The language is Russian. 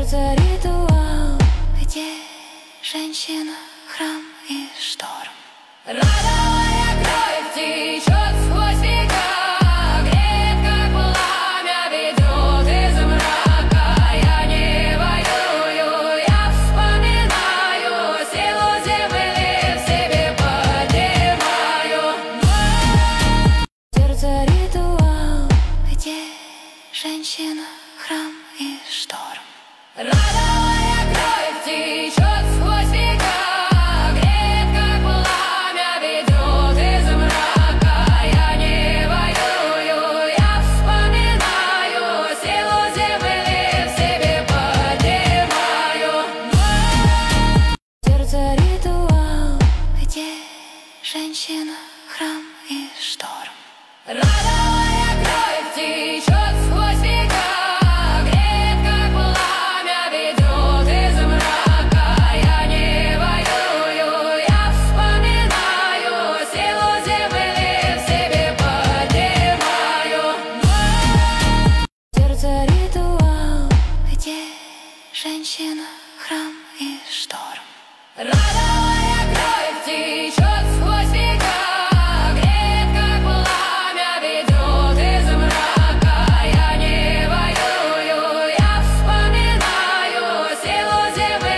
Сердце ритуал, где женщина, храм и шторм. Родовая кровь течет сквозь века, греет, как пламя, ведет из мрака. Я не воюю, я вспоминаю силу земли, в себе поднимаю. Сердце ритуал, где женщина, храм и шторм. Родовая кровь течет сквозь века, греет, как пламя, ведет из мрака. Я не воюю, я вспоминаю силу земли, в себе поднимаю. Сердце ритуал, где женщина, храм и шторм. Родовая кровь течет сквозь века, греет, как пламя, ведет из мрака. Я не воюю, я вспоминаю силу земли, в себе поднимаю. Сердце ритуал, где женщина, храм и шторм. Родовая кровь течет